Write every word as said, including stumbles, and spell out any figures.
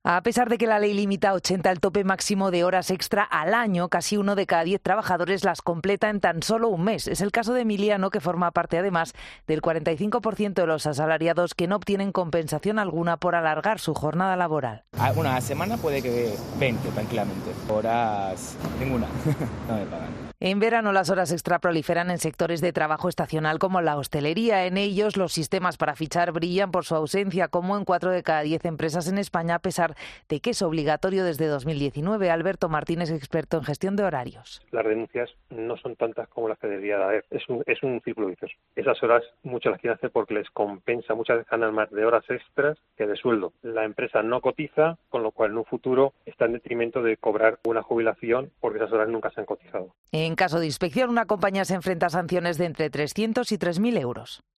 A pesar de que la ley limita a ochenta el tope máximo de horas extra al año, casi uno de cada diez trabajadores las completa en tan solo un mes. Es el caso de Emiliano, que forma parte además del cuarenta y cinco por ciento de los asalariados que no obtienen compensación alguna por alargar su jornada laboral. Una a semana puede que veinte tranquilamente, horas ninguna, no me pagan. En verano las horas extra proliferan en sectores de trabajo estacional como la hostelería. En ellos los sistemas para fichar brillan por su ausencia, como en cuatro de cada diez empresas en España, a pesar de que es obligatorio desde dos mil diecinueve. Alberto Martínez, experto en gestión de horarios. Las denuncias no son tantas como las que debería de haber. Es un, es un círculo vicioso. Esas horas muchas las quieren hacer porque les compensa, muchas veces ganan más de horas extras que de sueldo. La empresa no cotiza, con lo cual en un futuro está en detrimento de cobrar una jubilación porque esas horas nunca se han cotizado. En caso de inspección, una compañía se enfrenta a sanciones de entre trescientos y tres mil euros.